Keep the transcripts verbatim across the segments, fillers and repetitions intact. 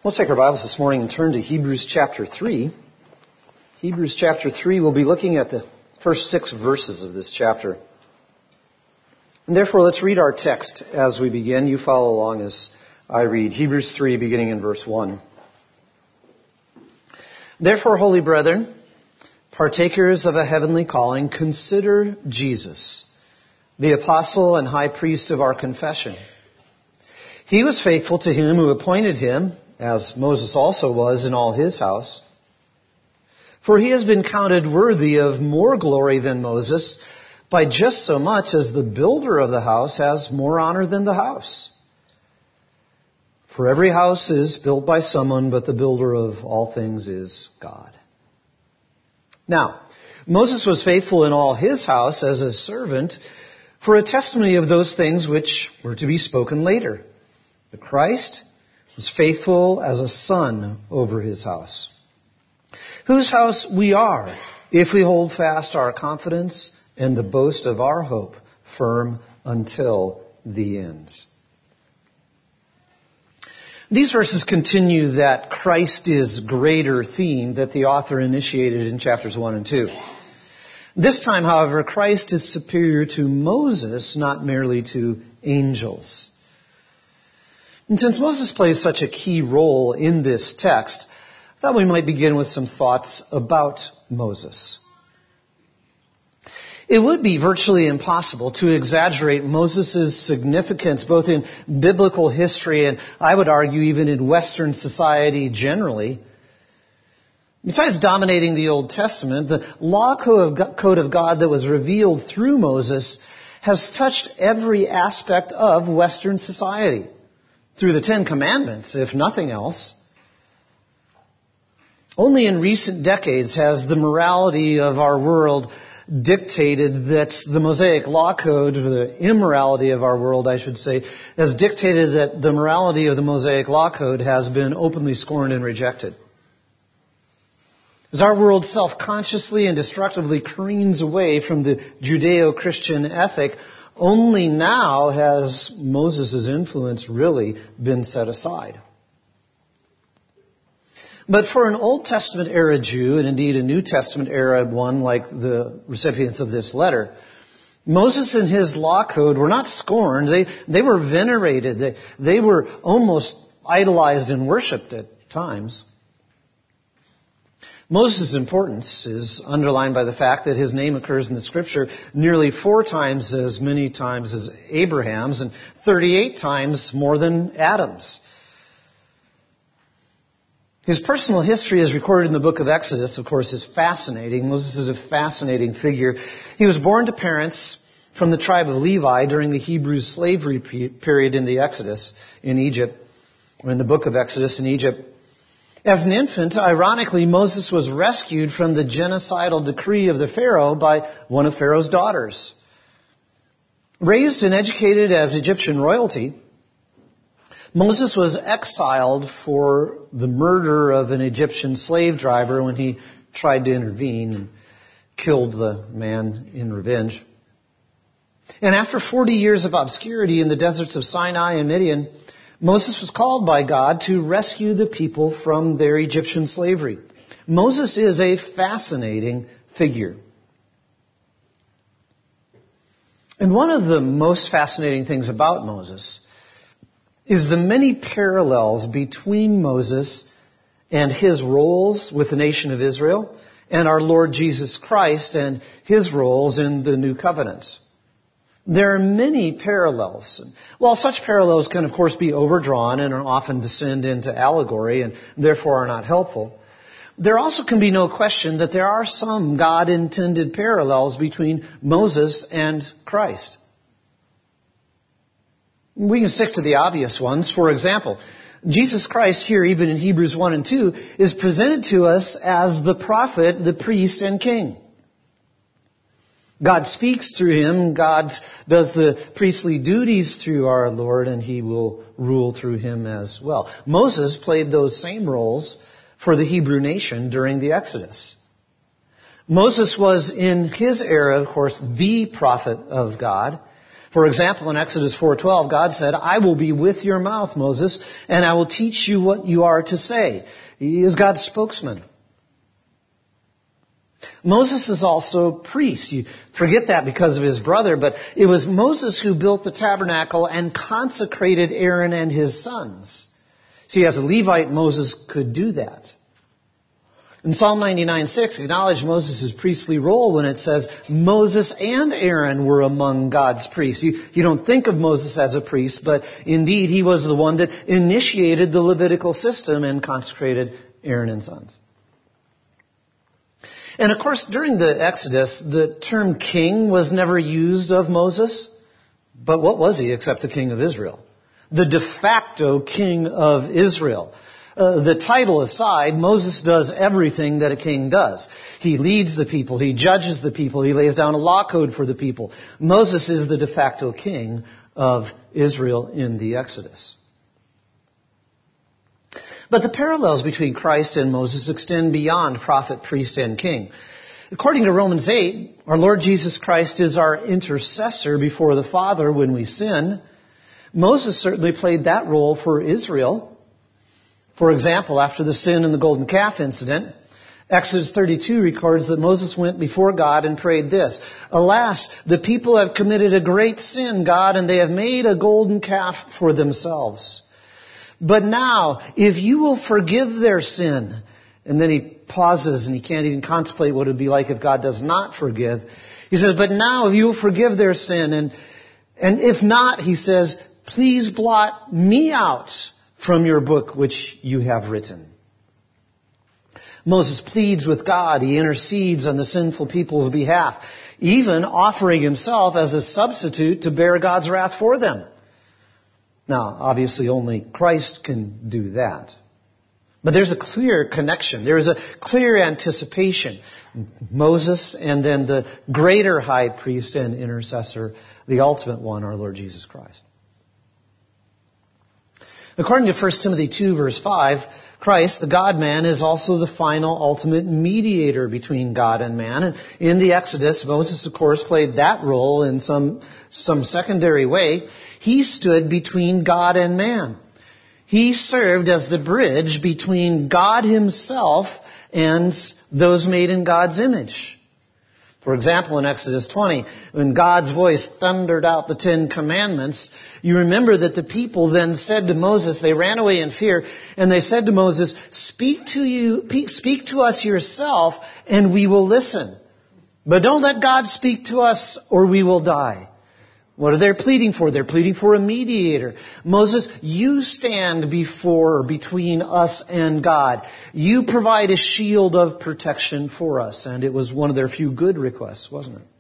Let's take our Bibles this morning and turn to Hebrews chapter three. Hebrews chapter three, we'll be looking at the first six verses of this chapter. And therefore, let's read our text as we begin. You follow along as I read. Hebrews three, beginning in verse one. Therefore, holy brethren, partakers of a heavenly calling, consider Jesus, the apostle and high priest of our confession. He was faithful to him who appointed him, as Moses also was in all his house. For he has been counted worthy of more glory than Moses, by just so much as the builder of the house has more honor than the house. For every house is built by someone, but the builder of all things is God. Now, Moses was faithful in all his house as a servant for a testimony of those things which were to be spoken later. The Christ was faithful as a son over his house, whose house we are, if we hold fast our confidence and the boast of our hope firm until the end. These verses continue that Christ is greater theme that the author initiated in chapters one and two. This time, however, Christ is superior to Moses, not merely to angels. And since Moses plays such a key role in this text, I thought we might begin with some thoughts about Moses. It would be virtually impossible to exaggerate Moses' significance both in biblical history and, I would argue, even in Western society generally. Besides dominating the Old Testament, the law code of God that was revealed through Moses has touched every aspect of Western society. Through the Ten Commandments, if nothing else. Only in recent decades has the morality of our world dictated that the Mosaic Law Code, or the immorality of our world, I should say, has dictated that the morality of the Mosaic Law Code has been openly scorned and rejected. As our world self-consciously and destructively careens away from the Judeo-Christian ethic, only now has Moses' influence really been set aside. But for an Old Testament era Jew, and indeed a New Testament era one like the recipients of this letter, Moses and his law code were not scorned. They, they were venerated. They, they were almost idolized and worshipped at times. Moses' importance is underlined by the fact that his name occurs in the Scripture nearly four times as many times as Abraham's and thirty-eight times more than Adam's. His personal history as recorded in the book of Exodus, of course, is fascinating. Moses is a fascinating figure. He was born to parents from the tribe of Levi during the Hebrew slavery period in the Exodus in Egypt, or in the book of Exodus in Egypt. As an infant, ironically, Moses was rescued from the genocidal decree of the Pharaoh by one of Pharaoh's daughters. Raised and educated as Egyptian royalty, Moses was exiled for the murder of an Egyptian slave driver when he tried to intervene and killed the man in revenge. And after forty years of obscurity in the deserts of Sinai and Midian, Moses was called by God to rescue the people from their Egyptian slavery. Moses is a fascinating figure. And one of the most fascinating things about Moses is the many parallels between Moses and his roles with the nation of Israel and our Lord Jesus Christ and his roles in the New Covenant. There are many parallels. While such parallels can, of course, be overdrawn and are often descend into allegory and therefore are not helpful, there also can be no question that there are some God-intended parallels between Moses and Christ. We can stick to the obvious ones. For example, Jesus Christ here, even in Hebrews one and two, is presented to us as the prophet, the priest, and king. God speaks through him. God does the priestly duties through our Lord, and he will rule through him as well. Moses played those same roles for the Hebrew nation during the Exodus. Moses was, in his era, of course, the prophet of God. For example, in Exodus four twelve, God said, I will be with your mouth, Moses, and I will teach you what you are to say. He is God's spokesman. Moses is also priest. You forget that because of his brother, but it was Moses who built the tabernacle and consecrated Aaron and his sons. See, as a Levite, Moses could do that. In Psalm ninety-nine six, acknowledge Moses' priestly role when it says Moses and Aaron were among God's priests. You, you don't think of Moses as a priest, but indeed he was the one that initiated the Levitical system and consecrated Aaron and sons. And of course, during the Exodus, the term king was never used of Moses. But what was he except the king of Israel? The de facto king of Israel. Uh, the title aside, Moses does everything that a king does. He leads the people. He judges the people. He lays down a law code for the people. Moses is the de facto king of Israel in the Exodus. But the parallels between Christ and Moses extend beyond prophet, priest, and king. According to Romans eight, our Lord Jesus Christ is our intercessor before the Father when we sin. Moses certainly played that role for Israel. For example, after the sin in the golden calf incident, Exodus thirty-two records that Moses went before God and prayed this, Alas, the people have committed a great sin, God, and they have made a golden calf for themselves. But now, if you will forgive their sin, and then he pauses and he can't even contemplate what it would be like if God does not forgive. He says, but now if you will forgive their sin, and, and if not, he says, please blot me out from your book which you have written. Moses pleads with God. He intercedes on the sinful people's behalf, even offering himself as a substitute to bear God's wrath for them. Now, obviously only Christ can do that. But there's a clear connection. There is a clear anticipation. Moses and then the greater high priest and intercessor, the ultimate one, our Lord Jesus Christ. According to First Timothy two, verse five, Christ, the God-man, is also the final ultimate mediator between God and man. And in the Exodus, Moses, of course, played that role in some, some secondary way. He stood between God and man. He served as the bridge between God himself and those made in God's image. For example, in Exodus twenty, when God's voice thundered out the Ten Commandments, you remember that the people then said to Moses, they ran away in fear, and they said to Moses, speak to you, speak to us yourself, and we will listen. But don't let God speak to us, or we will die. What are they pleading for? They're pleading for a mediator. Moses, you stand before or between us and God. You provide a shield of protection for us. And it was one of their few good requests, wasn't it?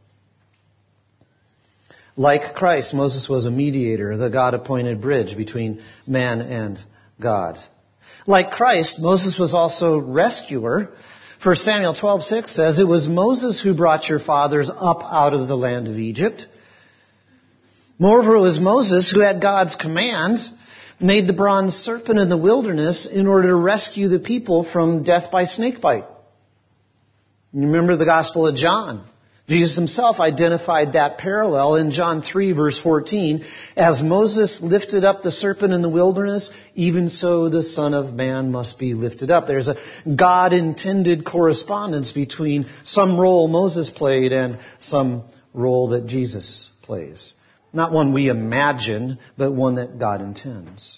Like Christ, Moses was a mediator, the God-appointed bridge between man and God. Like Christ, Moses was also rescuer. First Samuel twelve six says, it was Moses who brought your fathers up out of the land of Egypt. Moreover, it was Moses who had God's command, made the bronze serpent in the wilderness in order to rescue the people from death by snakebite. You remember the Gospel of John. Jesus himself identified that parallel in John three, verse fourteen. As Moses lifted up the serpent in the wilderness, even so the Son of Man must be lifted up. There's a God-intended correspondence between some role Moses played and some role that Jesus plays. Not one we imagine, but one that God intends.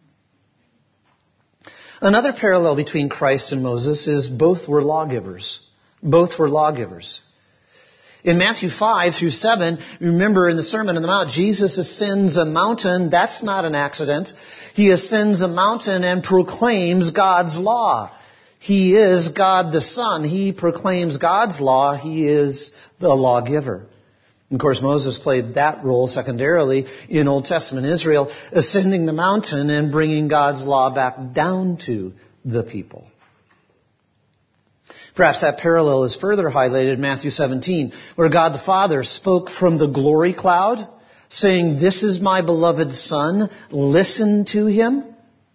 Another parallel between Christ and Moses is both were lawgivers. Both were lawgivers. In Matthew five through seven, remember in the Sermon on the Mount, Jesus ascends a mountain. That's not an accident. He ascends a mountain and proclaims God's law. He is God the Son. He proclaims God's law. He is the lawgiver. Of course, Moses played that role secondarily in Old Testament Israel, ascending the mountain and bringing God's law back down to the people. Perhaps that parallel is further highlighted in Matthew seventeen, where God the Father spoke from the glory cloud, saying, this is my beloved Son, listen to him.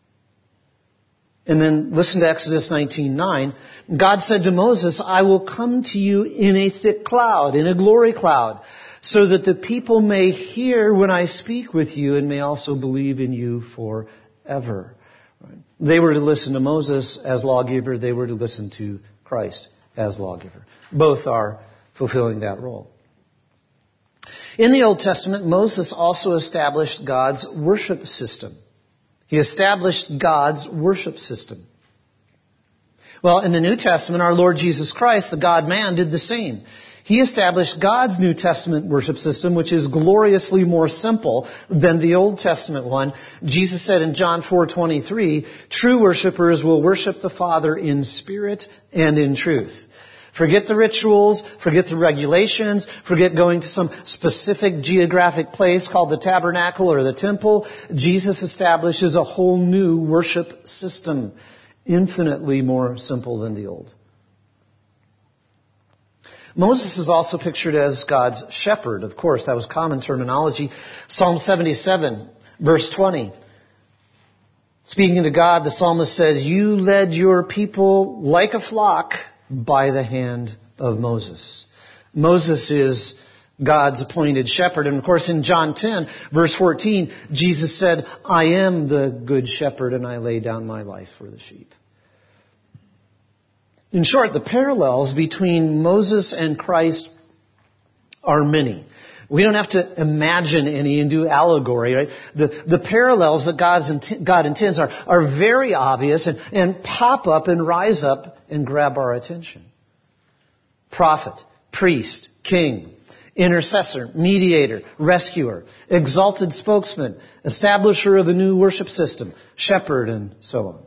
And then listen to Exodus nineteen nine. God said to Moses, I will come to you in a thick cloud, in a glory cloud, so that the people may hear when I speak with you and may also believe in you forever. They were to listen to Moses as lawgiver. They were to listen to Christ as lawgiver. Both are fulfilling that role. In the Old Testament, Moses also established God's worship system. He established God's worship system. Well, in the New Testament, our Lord Jesus Christ, the God-man, did the same. He established God's New Testament worship system, which is gloriously more simple than the Old Testament one. Jesus said in John four twenty-three, true worshipers will worship the Father in spirit and in truth. Forget the rituals, forget the regulations, forget going to some specific geographic place called the tabernacle or the temple. Jesus establishes a whole new worship system, infinitely more simple than the old. Moses is also pictured as God's shepherd. Of course, that was common terminology. Psalm seventy-seven, verse twenty. Speaking to God, the psalmist says, you led your people like a flock by the hand of Moses. Moses is God's appointed shepherd. And of course in John ten, verse fourteen, Jesus said, I am the good shepherd and I lay down my life for the sheep. In short, the parallels between Moses and Christ are many. We don't have to imagine any and do allegory, right? The, the parallels that God's, God intends are, are very obvious and, and pop up and rise up and grab our attention. Prophet, priest, king, intercessor, mediator, rescuer, exalted spokesman, establisher of a new worship system, shepherd, and so on.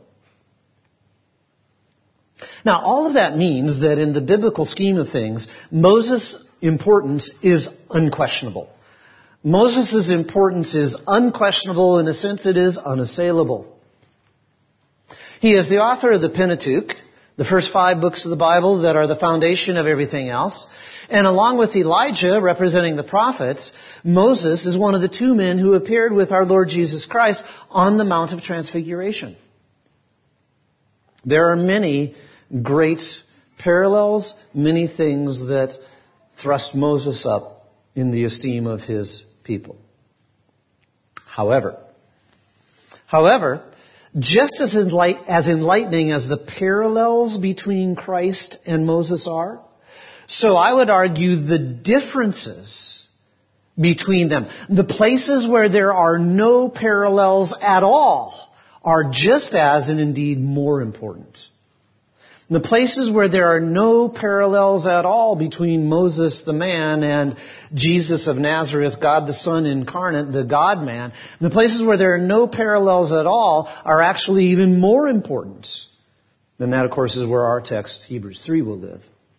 Now, all of that means that in the biblical scheme of things, Moses' importance is unquestionable. Moses' importance is unquestionable. In a sense, it is unassailable. He is the author of the Pentateuch, the first five books of the Bible that are the foundation of everything else. And along with Elijah, representing the prophets, Moses is one of the two men who appeared with our Lord Jesus Christ on the Mount of Transfiguration. There are many great parallels, many things that thrust Moses up in the esteem of his people. However, however, just as enlight- as enlightening as the parallels between Christ and Moses are, so I would argue the differences between them, the places where there are no parallels at all, are just as and indeed more important. The places where there are no parallels at all between Moses the man and Jesus of Nazareth, God the Son incarnate, the God-man, the places where there are no parallels at all are actually even more important. And that, of course, is where our text, Hebrews three, will live.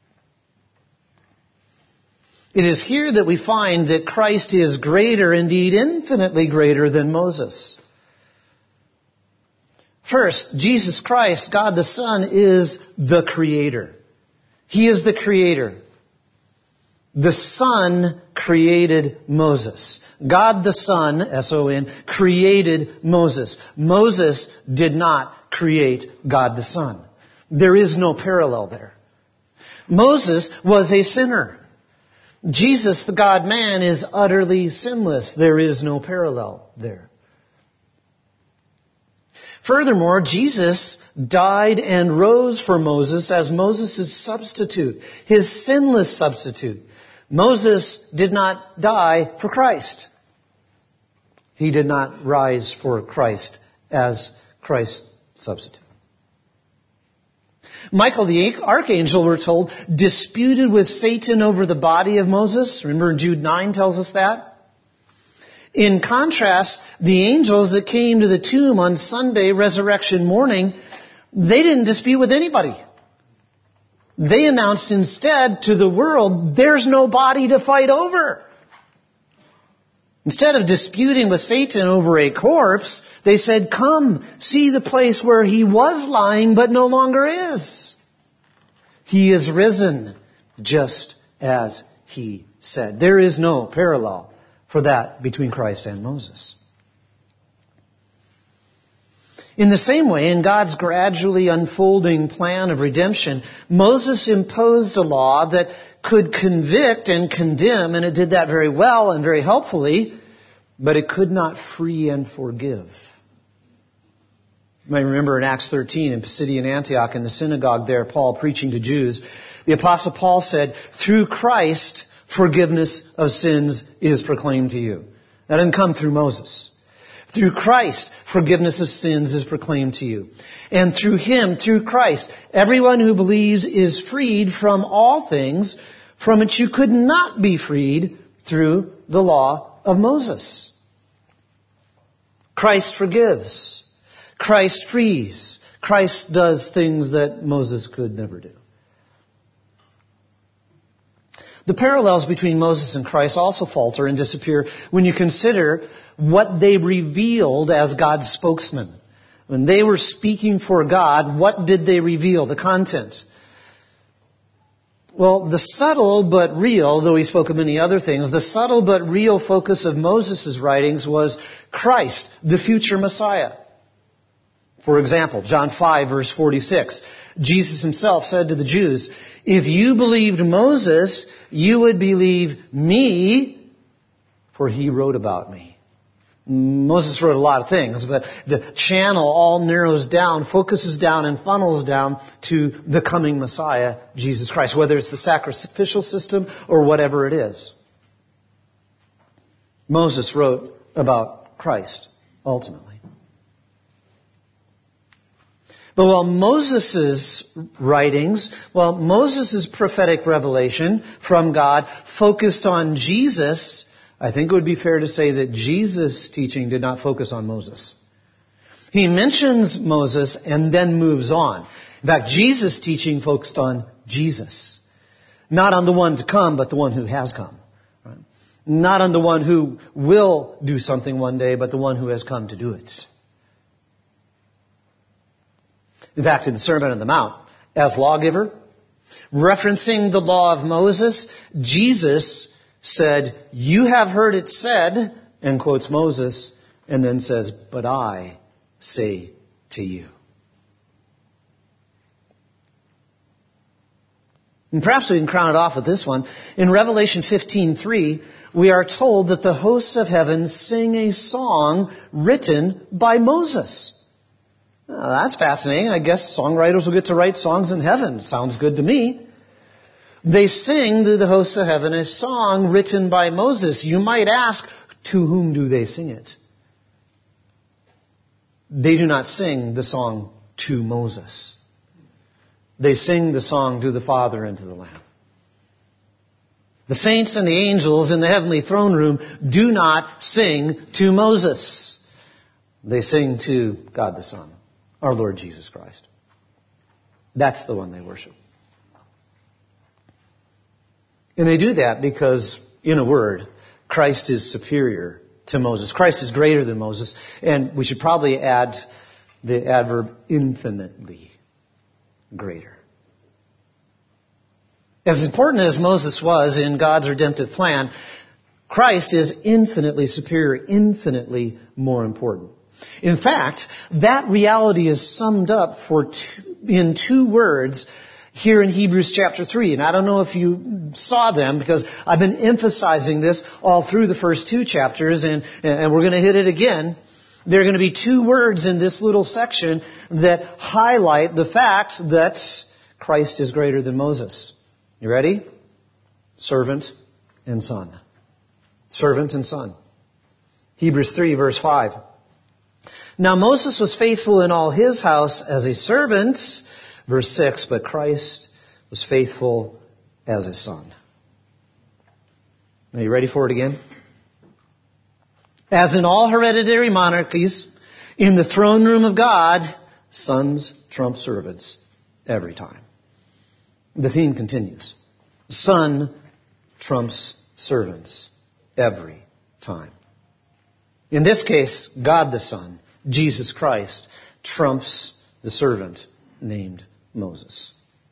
It is here that we find that Christ is greater, indeed infinitely greater than Moses. First, Jesus Christ, God the Son, is the Creator. He is the Creator. The Son created Moses. God the Son, S O N, created Moses. Moses did not create God the Son. There is no parallel there. Moses was a sinner. Jesus, the God-man, is utterly sinless. There is no parallel there. Furthermore, Jesus died and rose for Moses as Moses' substitute, his sinless substitute. Moses did not die for Christ. He did not rise for Christ as Christ's substitute. Michael the archangel, we're told, disputed with Satan over the body of Moses. Remember in Jude nine tells us that. In contrast, the angels that came to the tomb on Sunday, resurrection morning, they didn't dispute with anybody. They announced instead to the world, there's no body to fight over. Instead of disputing with Satan over a corpse, they said, come, see the place where he was lying but no longer is. He is risen, just as he said. There is no parallel for that between Christ and Moses. In the same way, in God's gradually unfolding plan of redemption, Moses imposed a law that could convict and condemn, and it did that very well and very helpfully, but it could not free and forgive. You may remember in Acts thirteen in Pisidian Antioch in the synagogue there, Paul preaching to Jews, the Apostle Paul said, through Christ, forgiveness of sins is proclaimed to you. That didn't come through Moses. Through Christ, forgiveness of sins is proclaimed to you. And through Him, through Christ, everyone who believes is freed from all things from which you could not be freed through the law of Moses. Christ forgives. Christ frees. Christ does things that Moses could never do. The parallels between Moses and Christ also falter and disappear when you consider what they revealed as God's spokesman. When they were speaking for God, what did they reveal? The content. Well, the subtle but real, though he spoke of many other things, the subtle but real focus of Moses' writings was Christ, the future Messiah. For example, John five, verse forty-six, Jesus himself said to the Jews, if you believed Moses, you would believe me, for he wrote about me. Moses wrote a lot of things, but the channel all narrows down, focuses down, and funnels down to the coming Messiah, Jesus Christ, whether it's the sacrificial system or whatever it is. Moses wrote about Christ, ultimately. But while Moses' writings, while Moses' prophetic revelation from God focused on Jesus, I think it would be fair to say that Jesus' teaching did not focus on Moses. He mentions Moses and then moves on. In fact, Jesus' teaching focused on Jesus. Not on the one to come, but the one who has come. Right? Not on the one who will do something one day, but the one who has come to do it. In fact, in the Sermon on the Mount, as lawgiver, referencing the law of Moses, Jesus said, you have heard it said, and quotes Moses, and then says, but I say to you. And perhaps we can crown it off with this one. In Revelation fifteen three, we are told that the hosts of heaven sing a song written by Moses. Now, that's fascinating. I guess songwriters will get to write songs in heaven. Sounds good to me. They sing to the hosts of heaven a song written by Moses. You might ask, to whom do they sing it? They do not sing the song to Moses. They sing the song to the Father and to the Lamb. The saints and the angels in the heavenly throne room do not sing to Moses. They sing to God the Son, our Lord Jesus Christ. That's the one they worship. And they do that because, in a word, Christ is superior to Moses. Christ is greater than Moses. And we should probably add the adverb infinitely greater. As important as Moses was in God's redemptive plan, Christ is infinitely superior, infinitely more important. In fact, that reality is summed up for two, in two words here in Hebrews chapter three. And I don't know if you saw them because I've been emphasizing this all through the first two chapters, and, and we're going to hit it again. There are going to be two words in this little section that highlight the fact that Christ is greater than Moses. You ready? Servant and son. Servant and son. Hebrews three verse five. Now Moses was faithful in all his house as a servant, verse six, but Christ was faithful as a son. Are you ready for it again? As in all hereditary monarchies, in the throne room of God, sons trump servants every time. The theme continues. Son trumps servants every time. In this case, God the Son, Jesus Christ, trumps the servant named Moses.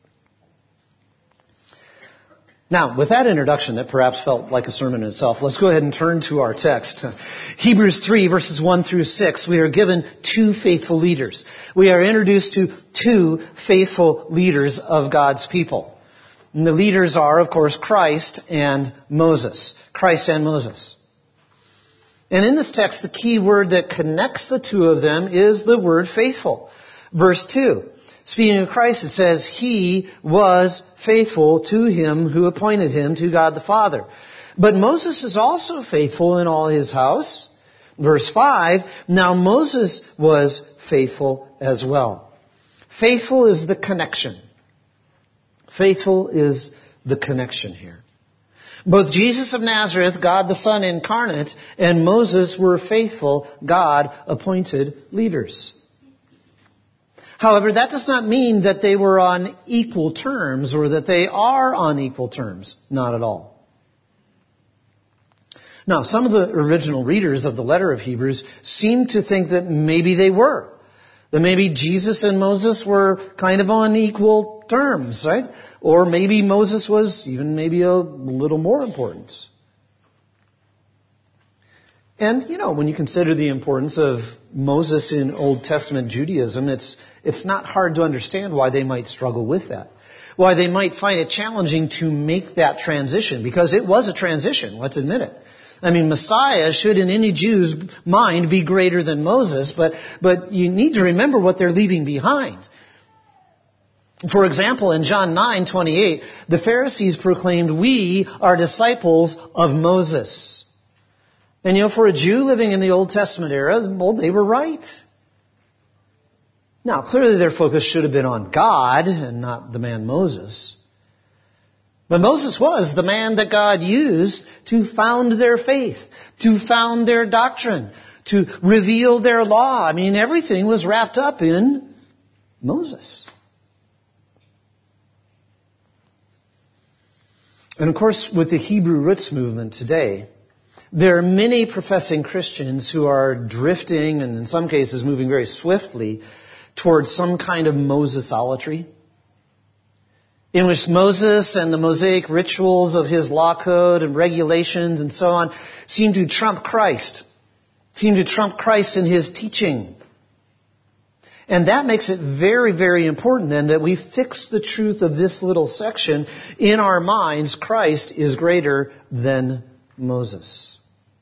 Now, with that introduction that perhaps felt like a sermon in itself, let's go ahead and turn to our text. Hebrews three, verses one through six, we are given two faithful leaders. We are introduced to two faithful leaders of God's people. And the leaders are, of course, Christ and Moses. Christ and Moses. And in this text, the key word that connects the two of them is the word faithful. Verse two. Speaking of Christ, it says, He was faithful to Him who appointed Him, to God the Father. But Moses is also faithful in all his house. Verse five, now Moses was faithful as well. Faithful is the connection. Faithful is the connection here. Both Jesus of Nazareth, God the Son incarnate, and Moses were faithful, God-appointed leaders. However, that does not mean that they were on equal terms or that they are on equal terms. Not at all. Now, some of the original readers of the letter of Hebrews seem to think that maybe they were. That maybe Jesus and Moses were kind of on equal terms, right? Or maybe Moses was even maybe a little more important. And, you know, when you consider the importance of Moses in Old Testament Judaism, it's it's not hard to understand why they might struggle with that. Why they might find it challenging to make that transition, because it was a transition, let's admit it. I mean, Messiah should in any Jew's mind be greater than Moses, but but you need to remember what they're leaving behind. For example, in John nine twenty-eight, the Pharisees proclaimed, "We are disciples of Moses." And you know, for a Jew living in the Old Testament era, well, they were right. Now, clearly their focus should have been on God and not the man Moses. But Moses was the man that God used to found their faith, to found their doctrine, to reveal their law. I mean, everything was wrapped up in Moses. And of course, with the Hebrew roots movement today, there are many professing Christians who are drifting, and in some cases moving very swiftly, towards some kind of Mosesolatry, in which Moses and the Mosaic rituals of his law code and regulations and so on seem to trump Christ, seem to trump Christ in His teaching. And that makes it very, very important then that we fix the truth of this little section in our minds. Christ is greater than Moses.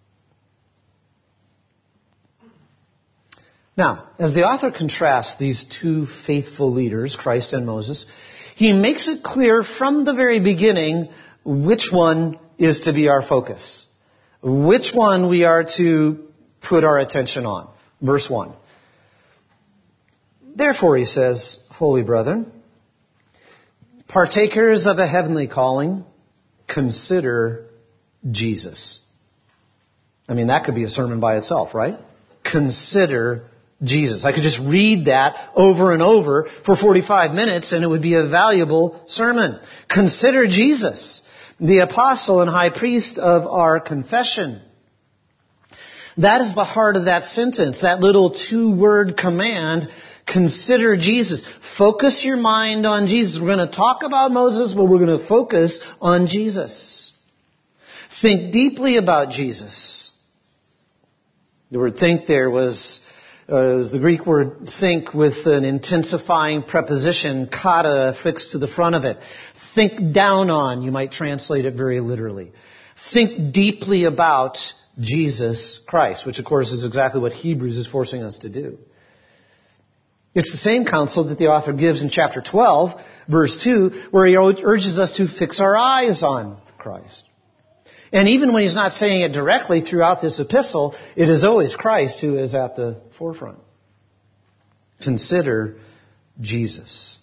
Now, as the author contrasts these two faithful leaders, Christ and Moses, he makes it clear from the very beginning which one is to be our focus, which one we are to put our attention on. Verse one. Therefore, he says, holy brethren, partakers of a heavenly calling, consider Jesus. I mean, that could be a sermon by itself, right? Consider Jesus. I could just read that over and over for forty-five minutes and it would be a valuable sermon. Consider Jesus, the apostle and high priest of our confession. That is the heart of that sentence, that little two-word command, consider Jesus. Focus your mind on Jesus. We're going to talk about Moses, but we're going to focus on Jesus. Think deeply about Jesus. The word think there was, uh, was the Greek word think with an intensifying preposition, kata, affixed to the front of it. Think down on, you might translate it very literally. Think deeply about Jesus Christ, which of course is exactly what Hebrews is forcing us to do. It's the same counsel that the author gives in chapter twelve, verse two, where he urges us to fix our eyes on Christ. And even when he's not saying it directly throughout this epistle, it is always Christ who is at the forefront. Consider Jesus.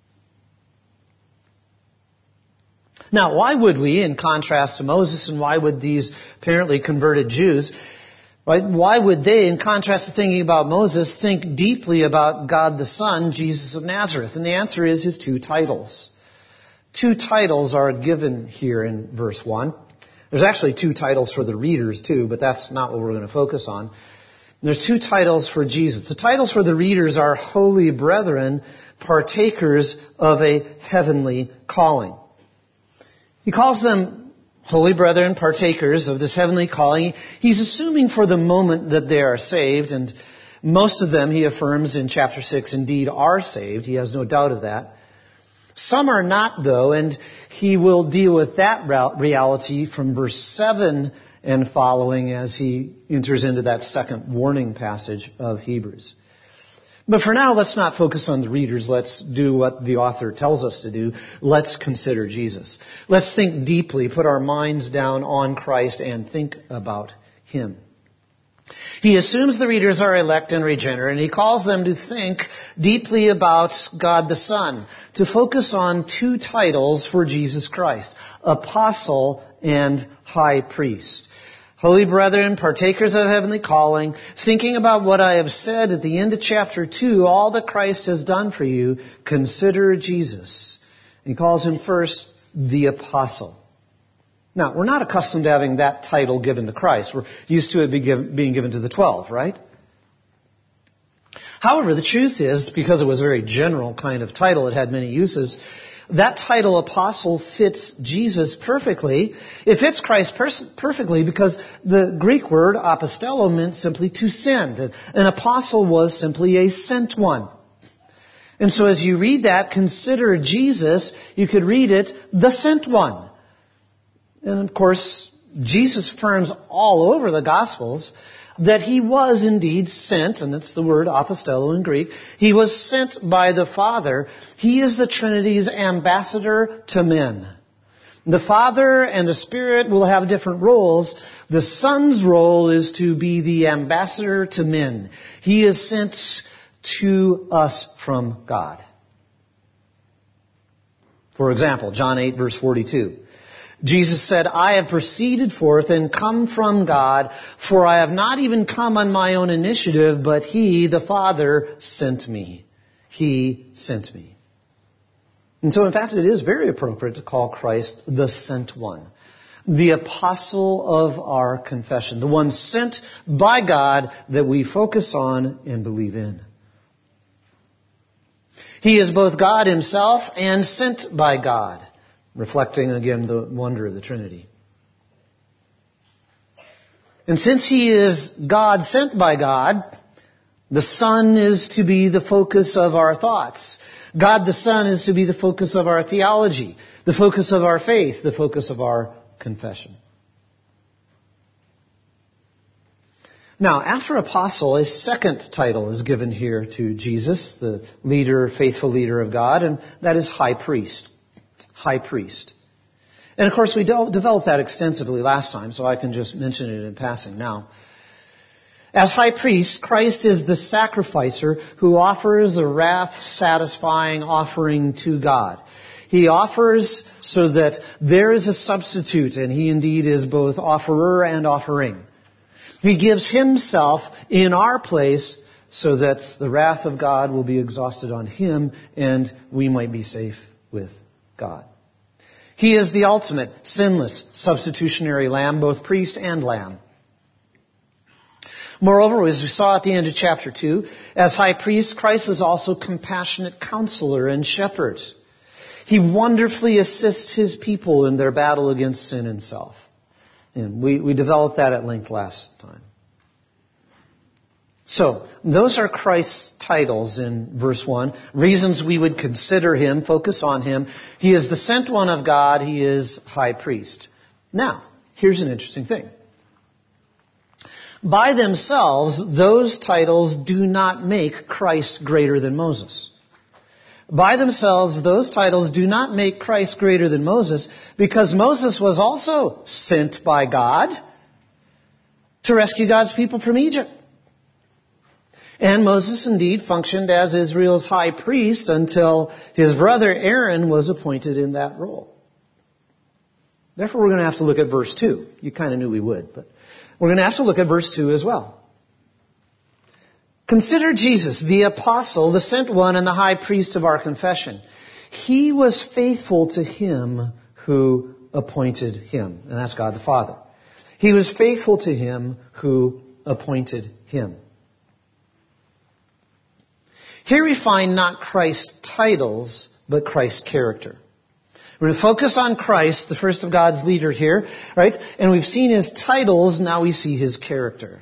Now, why would we, in contrast to Moses, and why would these apparently converted Jews, right, why would they, in contrast to thinking about Moses, think deeply about God the Son, Jesus of Nazareth? And the answer is his two titles. Two titles are given here in verse one. There's actually two titles for the readers too, but that's not what we're going to focus on. And there's two titles for Jesus. The titles for the readers are holy brethren, partakers of a heavenly calling. He calls them holy brethren, partakers of this heavenly calling. He's assuming for the moment that they are saved, and most of them, he affirms in chapter six, indeed are saved. He has no doubt of that. Some are not, though, and he will deal with that reality from verse seven and following as he enters into that second warning passage of Hebrews. But for now, let's not focus on the readers. Let's do what the author tells us to do. Let's consider Jesus. Let's think deeply, put our minds down on Christ, and think about him. He assumes the readers are elect and regenerate, and he calls them to think deeply about God the Son, to focus on two titles for Jesus Christ, Apostle and High Priest. Holy brethren, partakers of heavenly calling, thinking about what I have said at the end of chapter two, all that Christ has done for you, consider Jesus. He calls him first the Apostle. Now, we're not accustomed to having that title given to Christ. We're used to it being given to the twelve, right? However, the truth is, because it was a very general kind of title, it had many uses, that title, Apostle, fits Jesus perfectly. It fits Christ pers- perfectly because the Greek word apostello meant simply to send. An apostle was simply a sent one. And so as you read that, consider Jesus, you could read it, the sent one. And of course, Jesus affirms all over the Gospels that he was indeed sent, and it's the word apostello in Greek. He was sent by the Father. He is the Trinity's ambassador to men. The Father and the Spirit will have different roles. The Son's role is to be the ambassador to men. He is sent to us from God. For example, John eight verse forty-two. Jesus said, I have proceeded forth and come from God, for I have not even come on my own initiative, but he, the Father, sent me. He sent me. And so, in fact, it is very appropriate to call Christ the sent one, the apostle of our confession, the one sent by God that we focus on and believe in. He is both God himself and sent by God. Reflecting again the wonder of the Trinity. And since he is God sent by God, the Son is to be the focus of our thoughts. God the Son is to be the focus of our theology, the focus of our faith, the focus of our confession. Now, after apostle, a second title is given here to Jesus, the leader, faithful leader of God, and that is high priest. High priest. And of course we de- developed that extensively last time, so I can just mention it in passing now. As high priest, Christ is the sacrificer who offers a wrath-satisfying offering to God. He offers so that there is a substitute, and he indeed is both offerer and offering. He gives himself in our place so that the wrath of God will be exhausted on him and we might be safe with God. He is the ultimate, sinless, substitutionary lamb, both priest and lamb. Moreover, as we saw at the end of chapter two, as high priest, Christ is also compassionate counselor and shepherd. He wonderfully assists his people in their battle against sin and self. And we, we developed that at length last time. So, those are Christ's titles in verse one. Reasons we would consider him, focus on him. He is the sent one of God. He is high priest. Now, here's an interesting thing. By themselves, those titles do not make Christ greater than Moses. By themselves, those titles do not make Christ greater than Moses, because Moses was also sent by God to rescue God's people from Egypt. And Moses indeed functioned as Israel's high priest until his brother Aaron was appointed in that role. Therefore, we're going to have to look at verse two. You kind of knew we would, but we're going to have to look at verse two as well. Consider Jesus, the apostle, the sent one, and the high priest of our confession. He was faithful to him who appointed him, and that's God the Father. He was faithful to him who appointed him. Here we find not Christ's titles, but Christ's character. We're going to focus on Christ, the first of God's leader here, right? And we've seen his titles, now we see his character.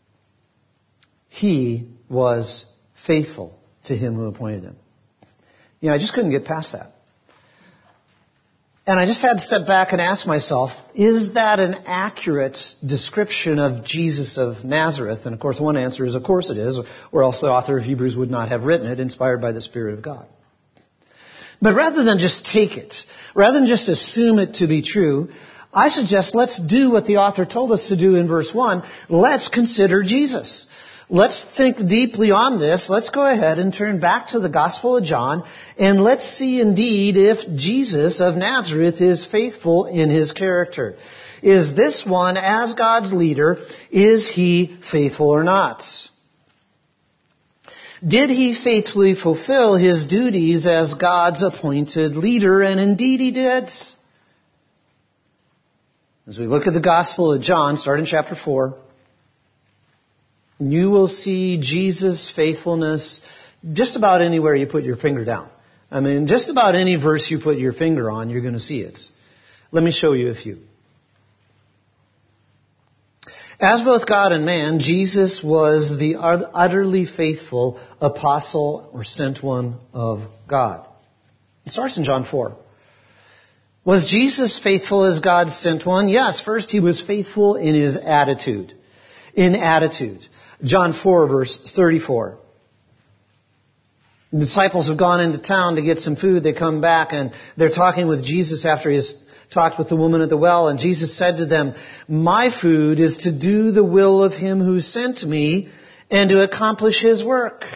He was faithful to him who appointed him. You know, I just couldn't get past that. And I just had to step back and ask myself, is that an accurate description of Jesus of Nazareth? And of course, one answer is, of course it is, or else the author of Hebrews would not have written it, inspired by the Spirit of God. But rather than just take it, rather than just assume it to be true, I suggest let's do what the author told us to do in verse one. Let's consider Jesus. Let's think deeply on this. Let's go ahead and turn back to the Gospel of John, and let's see indeed if Jesus of Nazareth is faithful in his character. Is this one, as God's leader, is he faithful or not? Did he faithfully fulfill his duties as God's appointed leader? And indeed he did. As we look at the Gospel of John, start in chapter four, you will see Jesus' faithfulness just about anywhere you put your finger down. I mean, just about any verse you put your finger on, you're going to see it. Let me show you a few. As both God and man, Jesus was the utterly faithful apostle or sent one of God. It starts in John four. Was Jesus faithful as God's sent one? Yes. First, he was faithful in his attitude. In attitude. John four, verse thirty-four. The disciples have gone into town to get some food. They come back and they're talking with Jesus after he's talked with the woman at the well. And Jesus said to them, my food is to do the will of him who sent me and to accomplish his work.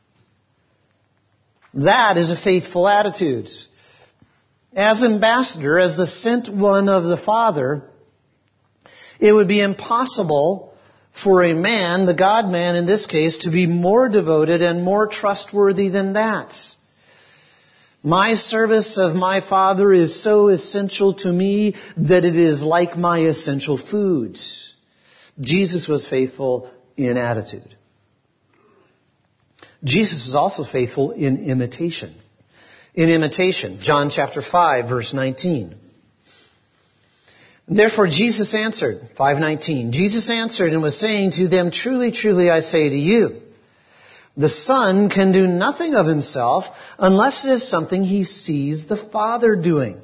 That is a faithful attitude. As ambassador, as the sent one of the Father, it would be impossible for a man, the God-man in this case, to be more devoted and more trustworthy than that. My service of my Father is so essential to me that it is like my essential food. Jesus was faithful in attitude. Jesus was also faithful in imitation. In imitation, John chapter five, verse nineteen. Therefore Jesus answered, five nineteen, Jesus answered and was saying to them, truly, truly, I say to you, the Son can do nothing of himself unless it is something he sees the Father doing.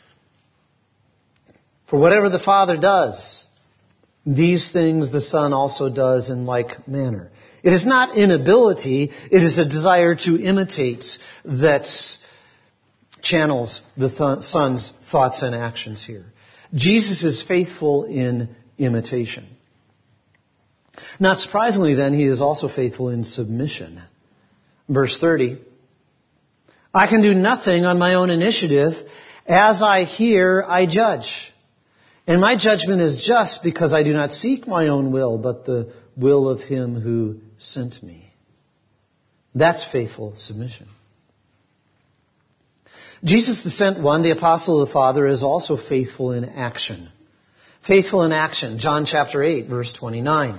For whatever the Father does, these things the Son also does in like manner. It is not inability, it is a desire to imitate that channels the th- Son's thoughts and actions here. Jesus is faithful in imitation. Not surprisingly then, he is also faithful in submission. Verse thirty, I can do nothing on my own initiative. As I hear, I judge. And my judgment is just because I do not seek my own will, but the will of him who sent me. That's faithful submission. Jesus, the sent one, the apostle of the Father, is also faithful in action. Faithful in action. John chapter eight, verse twenty-nine.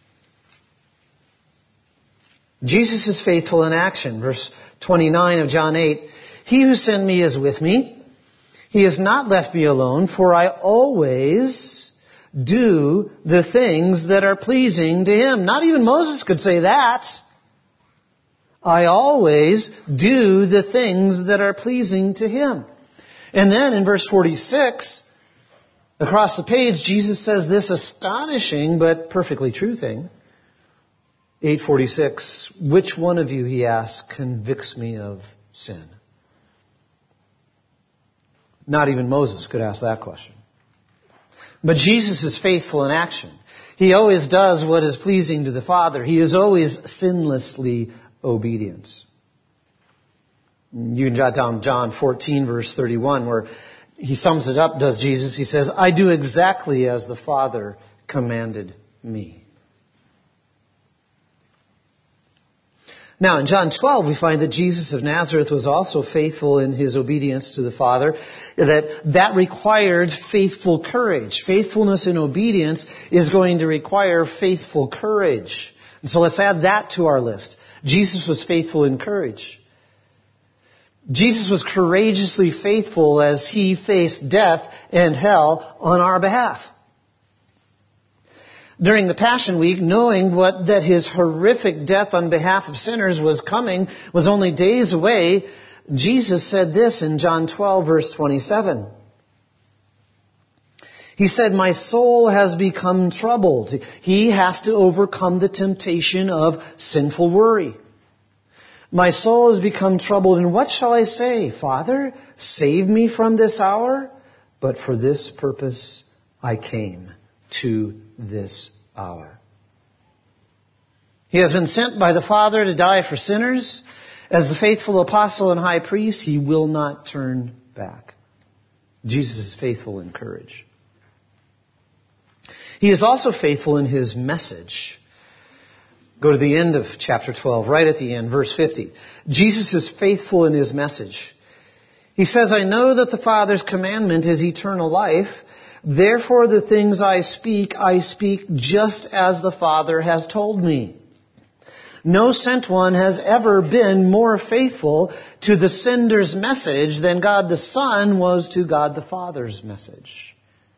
Jesus is faithful in action. Verse twenty-nine of John eight. He who sent me is with me. He has not left me alone, for I always do the things that are pleasing to him. Not even Moses could say that. I always do the things that are pleasing to him. And then in verse forty-six, across the page, Jesus says this astonishing but perfectly true thing. eight forty-six, which one of you, he asks, convicts me of sin? Not even Moses could ask that question. But Jesus is faithful in action. He always does what is pleasing to the Father. He is always sinlessly obedient. You can jot down John fourteen, verse thirty-one, where he sums it up, does Jesus? He says, I do exactly as the Father commanded me. Now, in John twelve, we find that Jesus of Nazareth was also faithful in his obedience to the Father, that that required faithful courage. Faithfulness in obedience is going to require faithful courage. And so let's add that to our list. Jesus was faithful in courage. Jesus was courageously faithful as he faced death and hell on our behalf. During the Passion Week, knowing what that his horrific death on behalf of sinners was coming, was only days away, Jesus said this in John twelve, verse twenty-seven. He said, my soul has become troubled. He has to overcome the temptation of sinful worry. My soul has become troubled, and what shall I say? Father, save me from this hour? But for this purpose I came to this hour. He has been sent by the Father to die for sinners. As the faithful apostle and high priest, he will not turn back. Jesus is faithful in courage. He is also faithful in his message. Go to the end of chapter twelve, right at the end, verse fifty. Jesus is faithful in his message. He says, I know that the Father's commandment is eternal life. Therefore the things I speak, I speak just as the Father has told me. No sent one has ever been more faithful to the sender's message than God the Son was to God the Father's message.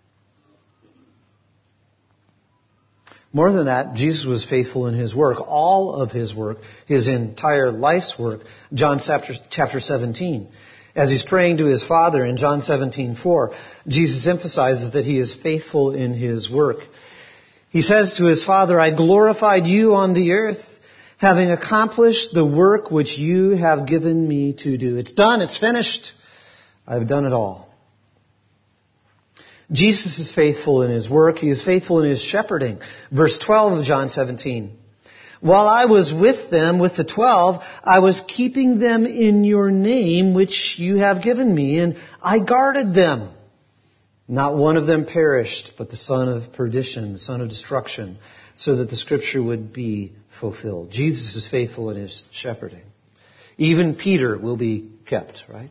More than that, Jesus was faithful in his work, all of his work, his entire life's work. John chapter, chapter seventeen. As he's praying to his Father in John seventeen four, Jesus emphasizes that he is faithful in his work. He says to his Father, I glorified you on the earth, having accomplished the work which you have given me to do. It's done. It's finished. I've done it all. Jesus is faithful in his work. He is faithful in his shepherding. Verse twelve of John seventeen. While I was with them, with the twelve, I was keeping them in your name, which you have given me, and I guarded them. Not one of them perished, but the son of perdition, the son of destruction, so that the scripture would be fulfilled. Jesus is faithful in his shepherding. Even Peter will be kept, right?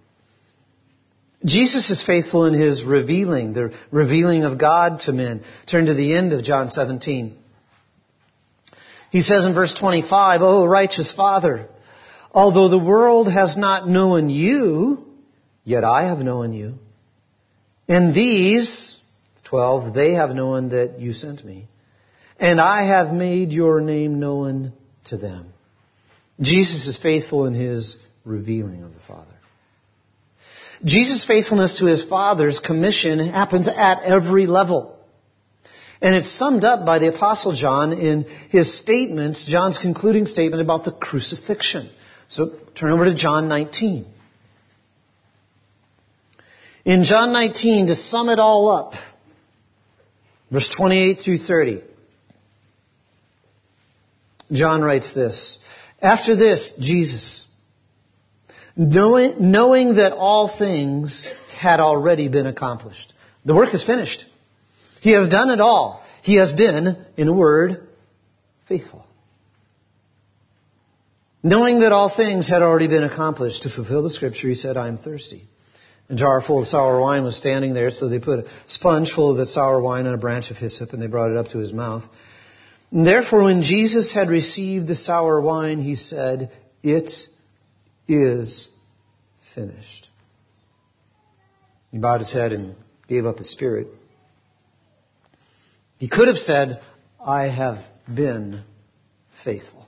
Jesus is faithful in his revealing, the revealing of God to men. Turn to the end of John seventeen. He says in verse twenty-five, O righteous Father, although the world has not known you, yet I have known you. And these, twelve, they have known that you sent me. And I have made your name known to them. Jesus is faithful in his revealing of the Father. Jesus' faithfulness to his Father's commission happens at every level. And it's summed up by the Apostle John in his statements, John's concluding statement about the crucifixion. So turn over to John nineteen. In John nineteen, to sum it all up, verse twenty-eight through thirty, John writes this. After this, Jesus, knowing, knowing that all things had already been accomplished. The work is finished. He has done it all. He has been, in a word, faithful. Knowing that all things had already been accomplished, to fulfill the scripture, he said, I am thirsty. A jar full of sour wine was standing there, so they put a sponge full of that sour wine on a branch of hyssop, and they brought it up to his mouth. And therefore, when Jesus had received the sour wine, he said, it is finished. He bowed his head and gave up his spirit. He could have said, I have been faithful.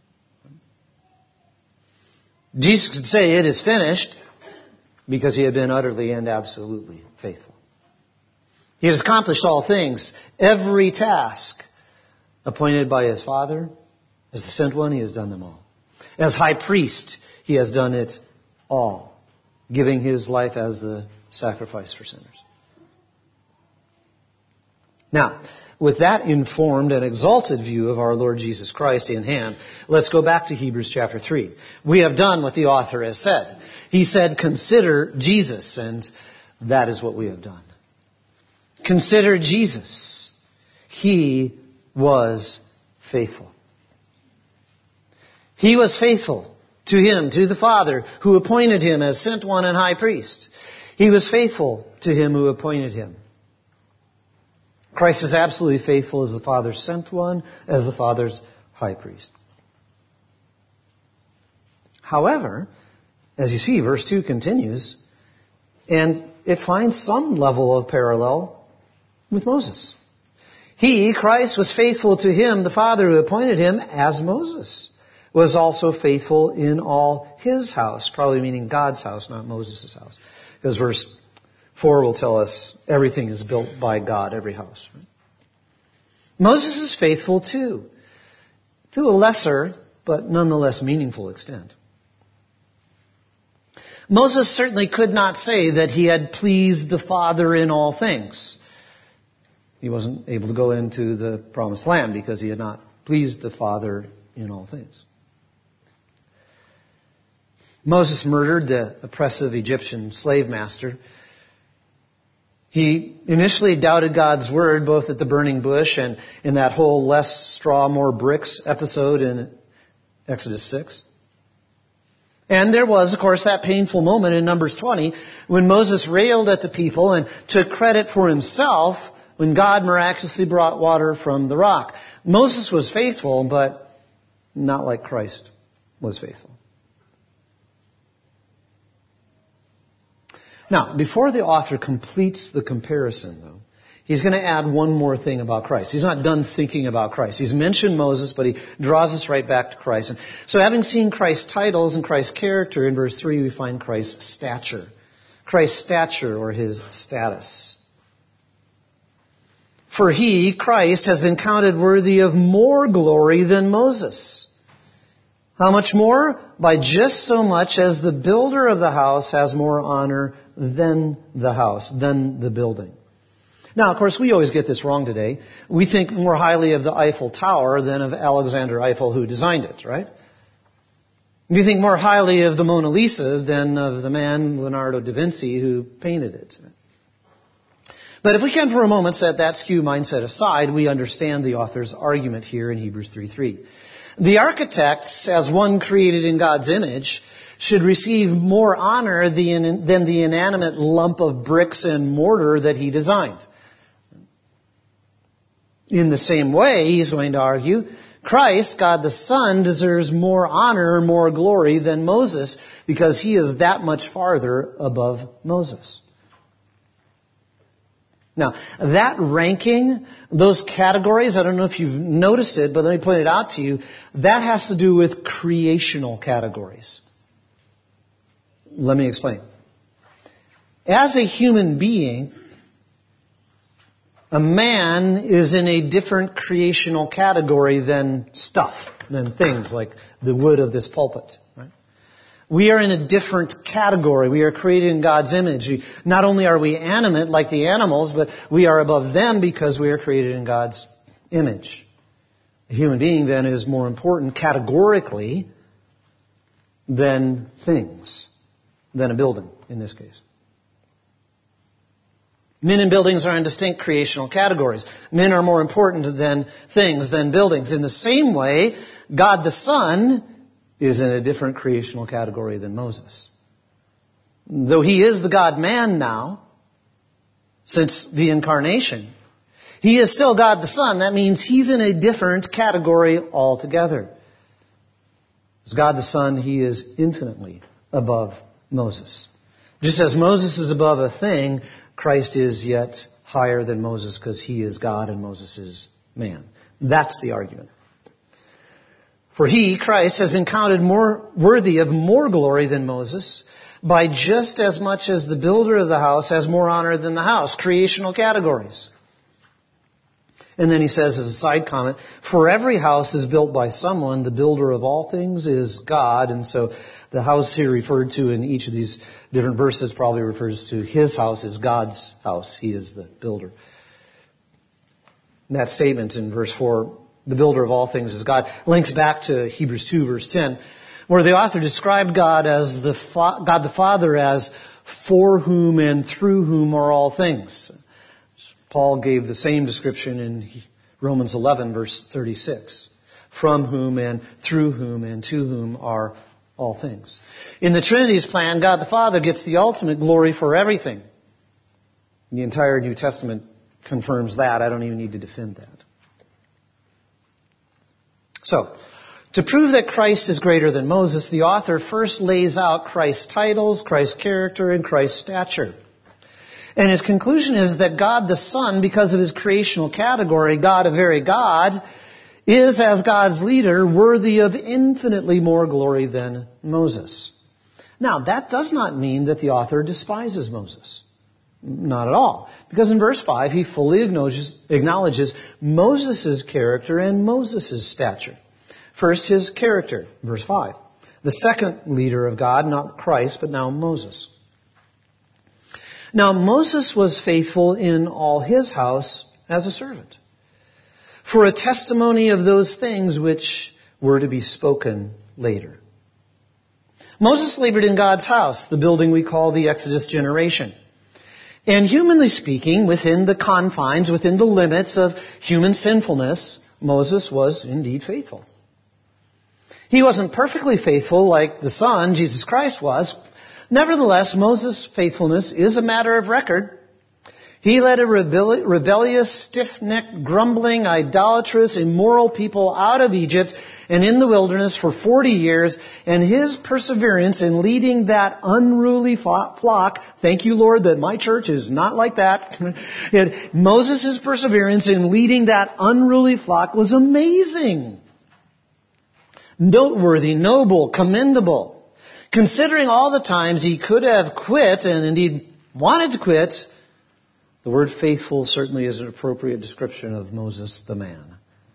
Jesus could say, it is finished, because he had been utterly and absolutely faithful. He has accomplished all things, every task appointed by his Father. As the sent one, he has done them all. As high priest, he has done it all, giving his life as the sacrifice for sinners. Now, with that informed and exalted view of our Lord Jesus Christ in hand, let's go back to Hebrews chapter three. We have done what the author has said. He said, consider Jesus, and that is what we have done. Consider Jesus. He was faithful. He was faithful to him, to the Father, who appointed him as sent one and high priest. He was faithful to him who appointed him. Christ is absolutely faithful as the Father's sent one, as the Father's high priest. However, as you see, verse two continues, and it finds some level of parallel with Moses. He, Christ, was faithful to him, the Father who appointed him, as Moses was also faithful in all his house, probably meaning God's house, not Moses' house. Because verse four will tell us everything is built by God, every house. Right? Moses is faithful too, to a lesser but nonetheless meaningful extent. Moses certainly could not say that he had pleased the Father in all things. He wasn't able to go into the promised land because he had not pleased the Father in all things. Moses murdered the oppressive Egyptian slave master. He initially doubted God's word, both at the burning bush and in that whole less straw, more bricks episode in Exodus six. And there was, of course, that painful moment in Numbers twenty when Moses railed at the people and took credit for himself when God miraculously brought water from the rock. Moses was faithful, but not like Christ was faithful. Now, before the author completes the comparison, though, he's going to add one more thing about Christ. He's not done thinking about Christ. He's mentioned Moses, but he draws us right back to Christ. And so having seen Christ's titles and Christ's character, in verse three we find Christ's stature. Christ's stature, or his status. For he, Christ, has been counted worthy of more glory than Moses. How much more? By just so much as the builder of the house has more honor than the house, than the building. Now, of course, we always get this wrong today. We think more highly of the Eiffel Tower than of Alexander Eiffel, who designed it, right? We think more highly of the Mona Lisa than of the man, Leonardo da Vinci, who painted it. But if we can for a moment set that skew mindset aside, we understand the author's argument here in Hebrews three three. The architects, as one created in God's image, should receive more honor than the inanimate lump of bricks and mortar that he designed. In the same way, he's going to argue, Christ, God the Son, deserves more honor, more glory than Moses because he is that much farther above Moses. Now, that ranking, those categories, I don't know if you've noticed it, but let me point it out to you, that has to do with creational categories. Let me explain. As a human being, a man is in a different creational category than stuff, than things like the wood of this pulpit. Right? We are in a different category. We are created in God's image. We, not only are we animate like the animals, but we are above them because we are created in God's image. A human being then is more important categorically than things, than a building in this case. Men and buildings are in distinct creational categories. Men are more important than things, than buildings. In the same way, God the Son is in a different creational category than Moses. Though he is the God-man now, since the incarnation, he is still God the Son. That means he's in a different category altogether. As God the Son, he is infinitely above Moses. Just as Moses is above a thing, Christ is yet higher than Moses because he is God and Moses is man. That's the argument. For he, Christ, has been counted more worthy of more glory than Moses by just as much as the builder of the house has more honor than the house. Creational categories. And then he says as a side comment, for every house is built by someone, the builder of all things is God. And so the house here referred to in each of these different verses probably refers to his house as God's house. He is the builder. And that statement in verse four, the builder of all things is God, links back to Hebrews two verse ten, where the author described God as the fa- God the Father as for whom and through whom are all things. Paul gave the same description in Romans eleven verse thirty-six. From whom and through whom and to whom are all things. In the Trinity's plan, God the Father gets the ultimate glory for everything. The entire New Testament confirms that. I don't even need to defend that. So, to prove that Christ is greater than Moses, the author first lays out Christ's titles, Christ's character, and Christ's stature. And his conclusion is that God the Son, because of his creational category, God a very God, is, as God's leader, worthy of infinitely more glory than Moses. Now, that does not mean that the author despises Moses. Not at all. Because in verse five, he fully acknowledges, acknowledges Moses' character and Moses' stature. First, his character, verse five. The second leader of God, not Christ, but now Moses. Now, Moses was faithful in all his house as a servant, for a testimony of those things which were to be spoken later. Moses labored in God's house, the building we call the Exodus generation. And humanly speaking, within the confines, within the limits of human sinfulness, Moses was indeed faithful. He wasn't perfectly faithful like the Son, Jesus Christ, was. Nevertheless, Moses' faithfulness is a matter of record. He led a rebelli- rebellious, stiff-necked, grumbling, idolatrous, immoral people out of Egypt and in the wilderness for forty years, and his perseverance in leading that unruly flock, thank you, Lord, that my church is not like that. Moses' perseverance in leading that unruly flock was amazing. Noteworthy, noble, commendable. Considering all the times he could have quit, and indeed wanted to quit, the word faithful certainly is an appropriate description of Moses the man.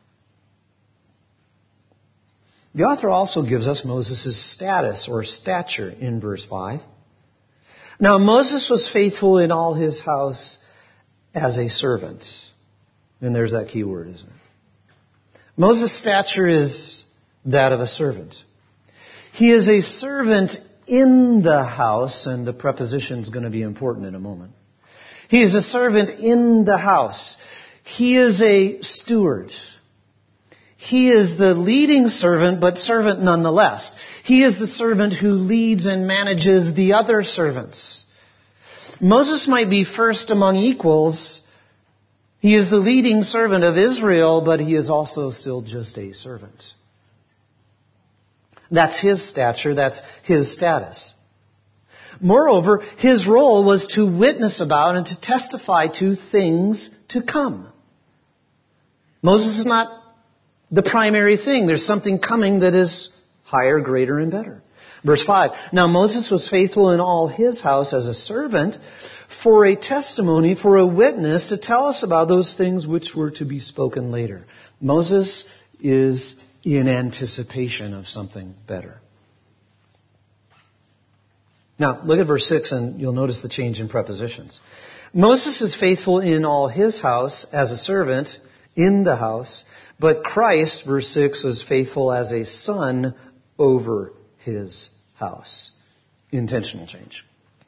The author also gives us Moses' status or stature in verse five. Now, Moses was faithful in all his house as a servant. And there's that key word, isn't it? Moses' stature is that of a servant. He is a servant in the house, and the preposition is going to be important in a moment. He is a servant in the house. He is a steward. He is the leading servant, but servant nonetheless. He is the servant who leads and manages the other servants. Moses might be first among equals. He is the leading servant of Israel, but he is also still just a servant. That's his stature. That's his status. Moreover, his role was to witness about and to testify to things to come. Moses is not the primary thing. There's something coming that is higher, greater, and better. Verse five. Now Moses was faithful in all his house as a servant for a testimony, for a witness to tell us about those things which were to be spoken later. Moses is in anticipation of something better. Now, look at verse six and you'll notice the change in prepositions. Moses is faithful in all his house as a servant in the house, but Christ, verse six, was faithful as a son over his house. Intentional change.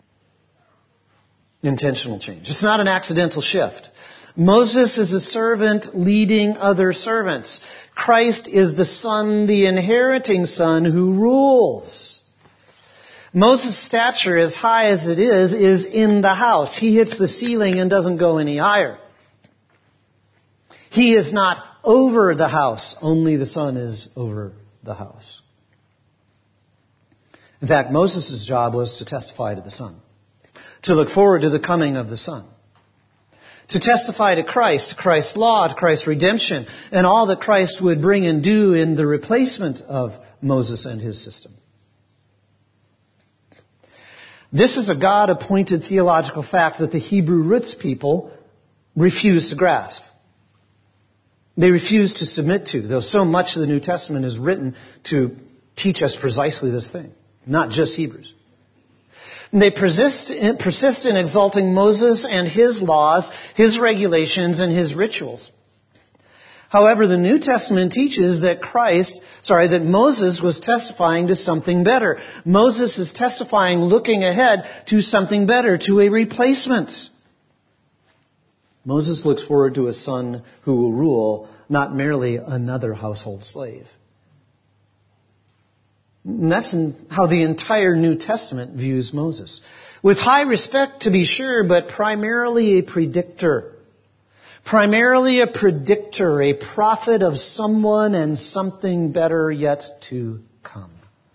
Intentional change. It's not an accidental shift. Moses is a servant leading other servants. Christ is the son, the inheriting son who rules. Moses' stature, as high as it is, is in the house. He hits the ceiling and doesn't go any higher. He is not over the house. Only the son is over the house. In fact, Moses' job was to testify to the son, to look forward to the coming of the son, to testify to Christ, to Christ's law, to Christ's redemption, and all that Christ would bring and do in the replacement of Moses and his system. This is a God-appointed theological fact that the Hebrew roots people refuse to grasp. They refuse to submit to, though so much of the New Testament is written to teach us precisely this thing, not just Hebrews. And they persist, persist in exalting Moses and his laws, his regulations, and his rituals. However, the New Testament teaches that Christ, sorry, that Moses was testifying to something better. Moses is testifying, looking ahead to something better, to a replacement. Moses looks forward to a son who will rule, not merely another household slave. And that's how the entire New Testament views Moses. With high respect, to be sure, but primarily a predictor. Primarily a predictor, a prophet of someone and something better yet to come.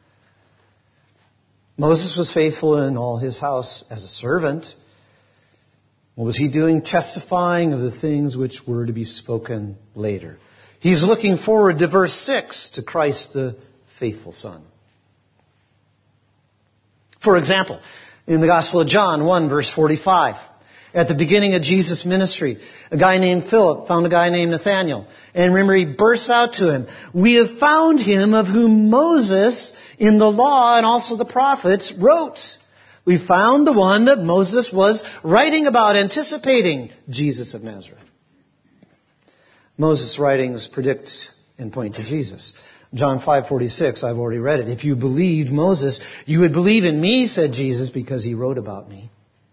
Moses was faithful in all his house as a servant. What was he doing? Testifying of the things which were to be spoken later. He's looking forward to verse six, to Christ the faithful Son. For example, in the Gospel of John one, verse forty-five, at the beginning of Jesus' ministry, a guy named Philip found a guy named Nathanael. And remember, he bursts out to him, "We have found him of whom Moses in the law and also the prophets wrote." We found the one that Moses was writing about, anticipating, Jesus of Nazareth. Moses' writings predict and point to Jesus. John five forty-six, I've already read it. "If you believed Moses, you would believe in me," said Jesus, "because he wrote about me."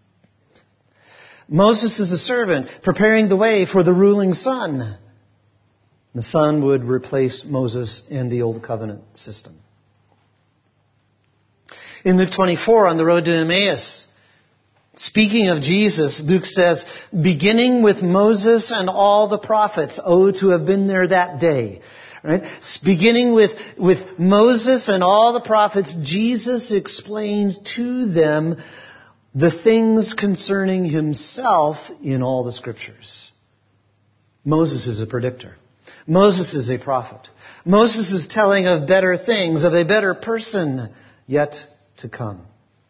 Moses is a servant preparing the way for the ruling Son. The Son would replace Moses in the Old Covenant system. In Luke twenty-four, on the road to Emmaus, speaking of Jesus, Luke says, "Beginning with Moses and all the prophets," oh, to have been there that day. Right? Beginning with, with Moses and all the prophets, Jesus explained to them the things concerning himself in all the scriptures. Moses is a predictor. Moses is a prophet. Moses is telling of better things, of a better person yet to come.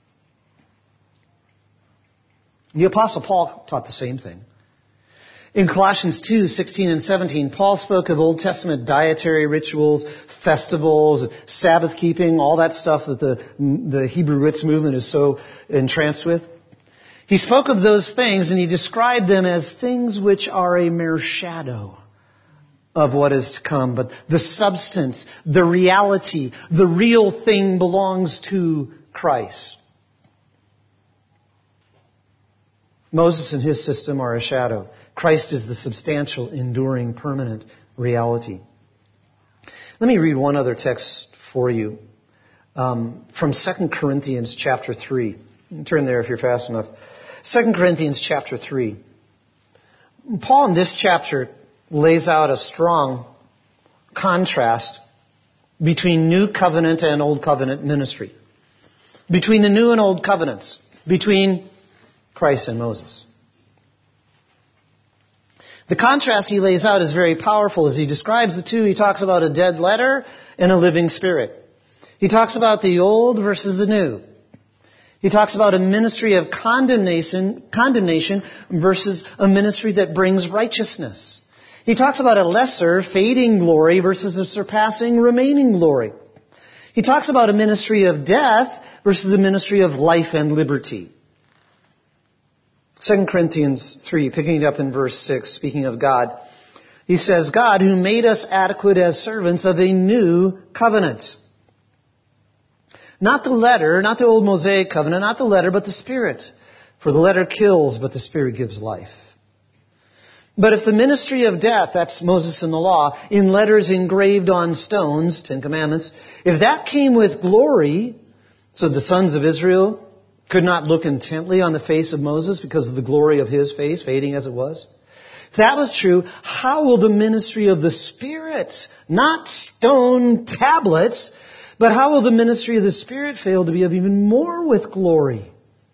The Apostle Paul taught the same thing. In Colossians two, sixteen and seventeen, Paul spoke of Old Testament dietary rituals, festivals, Sabbath keeping, all that stuff that the, the Hebrew roots movement is so entranced with. He spoke of those things and he described them as things which are a mere shadow of what is to come. But the substance, the reality, the real thing belongs to Christ. Moses and his system are a shadow. Christ is the substantial, enduring, permanent reality. Let me read one other text for you um, from Second Corinthians chapter three. Turn there if you're fast enough. Second Corinthians chapter three. Paul in this chapter lays out a strong contrast between New Covenant and Old Covenant ministry. Between the New and Old Covenants. Between Christ and Moses. The contrast he lays out is very powerful. As he describes the two, he talks about a dead letter and a living spirit. He talks about the old versus the new. He talks about a ministry of condemnation, condemnation versus a ministry that brings righteousness. He talks about a lesser, fading glory versus a surpassing, remaining glory. He talks about a ministry of death versus a ministry of life and liberty. Second Corinthians three, picking it up in verse six, speaking of God, he says, "God who made us adequate as servants of a new covenant." Not the letter, not the old Mosaic covenant, not the letter, but the Spirit. For the letter kills, but the Spirit gives life. But if the ministry of death, that's Moses and the law, in letters engraved on stones, Ten Commandments, if that came with glory, so the sons of Israel could not look intently on the face of Moses because of the glory of his face, fading as it was. If that was true, how will the ministry of the Spirit, not stone tablets, but how will the ministry of the Spirit fail to be of even more with glory?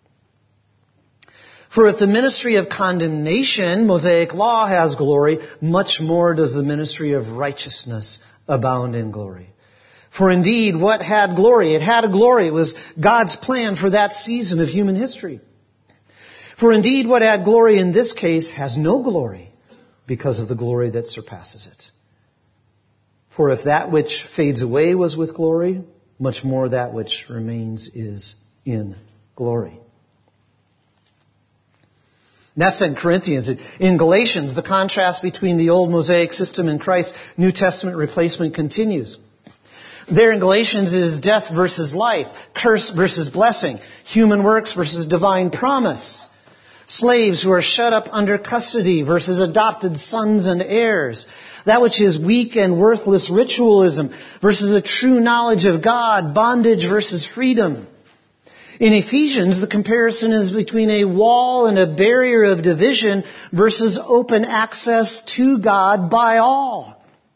For if the ministry of condemnation, Mosaic law, has glory, much more does the ministry of righteousness abound in glory. For indeed, what had glory? It had a glory. It was God's plan for that season of human history. For indeed, what had glory in this case has no glory because of the glory that surpasses it. For if that which fades away was with glory, much more that which remains is in glory. That's in Corinthians. In Galatians, the contrast between the old Mosaic system and Christ's New Testament replacement continues. There in Galatians is death versus life, curse versus blessing, human works versus divine promise, slaves who are shut up under custody versus adopted sons and heirs, that which is weak and worthless ritualism versus a true knowledge of God, bondage versus freedom. In Ephesians, the comparison is between a wall and a barrier of division versus open access to God by all.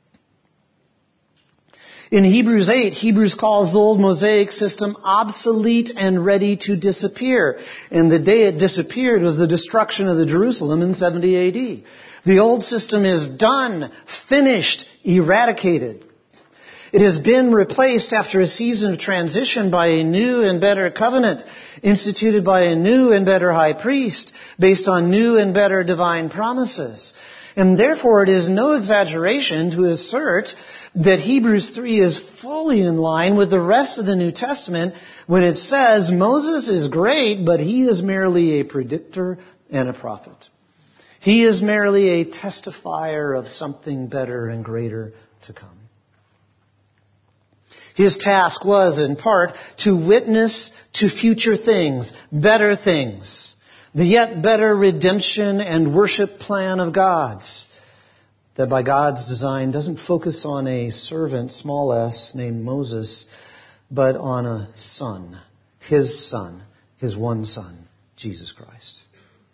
In Hebrews eight, Hebrews calls the old Mosaic system obsolete and ready to disappear. And the day it disappeared was the destruction of the Jerusalem in seventy A D. The old system is done, finished, eradicated. It has been replaced after a season of transition by a new and better covenant, instituted by a new and better high priest, based on new and better divine promises. And therefore it is no exaggeration to assert that Hebrews three is fully in line with the rest of the New Testament when it says Moses is great, but he is merely a predictor and a prophet. He is merely a testifier of something better and greater to come. His task was, in part, to witness to future things, better things, the yet better redemption and worship plan of God's, that by God's design doesn't focus on a servant, small s, named Moses, but on a son, his son, his one son, Jesus Christ.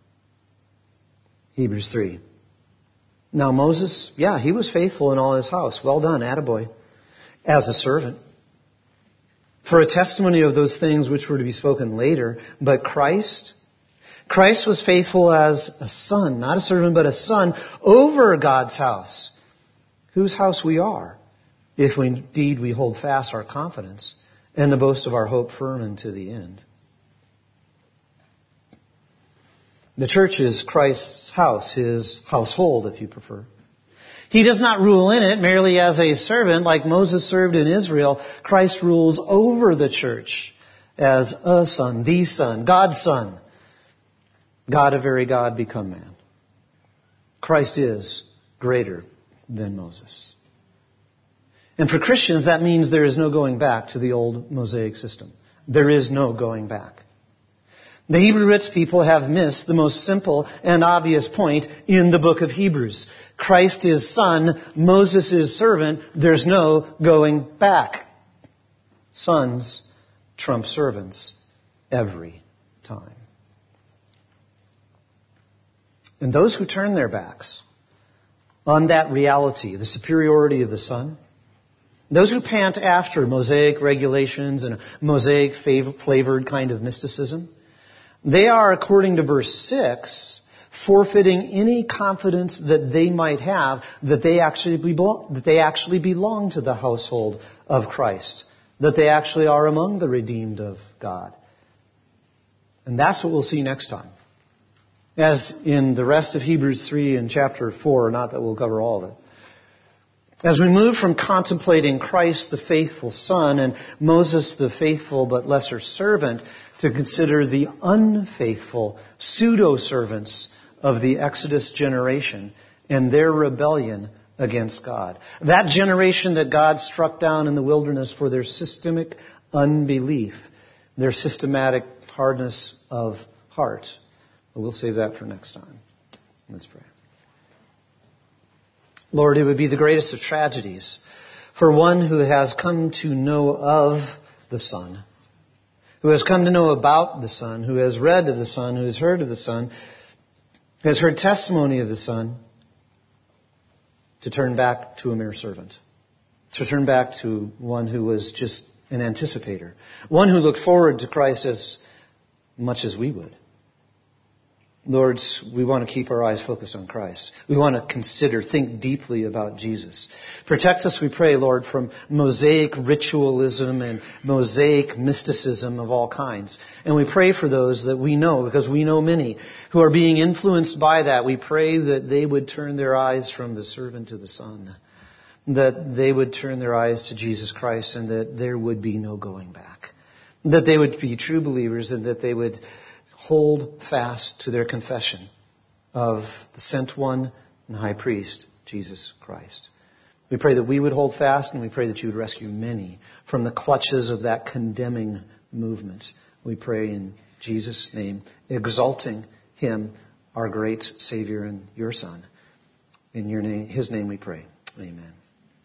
Hebrews three. Now Moses, yeah, he was faithful in all his house. Well done, attaboy, as a servant, for a testimony of those things which were to be spoken later. But Christ, Christ was faithful as a son, not a servant, but a son over God's house, whose house we are, if we, indeed we hold fast our confidence and the boast of our hope firm unto the end. The church is Christ's house, his household, if you prefer. He does not rule in it merely as a servant like Moses served in Israel. Christ rules over the church as a son, the son, God's son. God of very God become man. Christ is greater than Moses. And for Christians, that means there is no going back to the old Mosaic system. There is no going back. The Hebrew rich people have missed the most simple and obvious point in the book of Hebrews. Christ is son, Moses is servant, there's no going back. Sons trump servants every time. And those who turn their backs on that reality, the superiority of the son, those who pant after Mosaic regulations and a Mosaic flavored kind of mysticism, they are, according to verse six, forfeiting any confidence that they might have that they actually belong, that they actually belong to the household of Christ, that they actually are among the redeemed of God. And that's what we'll see next time. As in the rest of Hebrews three and chapter four, not that we'll cover all of it. As we move from contemplating Christ, the faithful son, and Moses, the faithful but lesser servant, to consider the unfaithful pseudo-servants of the Exodus generation and their rebellion against God. That generation that God struck down in the wilderness for their systemic unbelief, their systematic hardness of heart. But we'll save that for next time. Let's pray. Lord, it would be the greatest of tragedies for one who has come to know of the Son, who has come to know about the Son, who has read of the Son, who has heard of the Son, who has heard testimony of the Son, to turn back to a mere servant, to turn back to one who was just an anticipator, one who looked forward to Christ as much as we would. Lord, we want to keep our eyes focused on Christ. We want to consider, think deeply about Jesus. Protect us, we pray, Lord, from Mosaic ritualism and Mosaic mysticism of all kinds. And we pray for those that we know, because we know many, who are being influenced by that. We pray that they would turn their eyes from the servant to the Son, that they would turn their eyes to Jesus Christ, and that there would be no going back, that they would be true believers, and that they would hold fast to their confession of the sent one and the high priest, Jesus Christ. We pray that we would hold fast, and we pray that you would rescue many from the clutches of that condemning movement. We pray in Jesus' name, exalting him, our great Savior and your Son. In your name, his name we pray. Amen.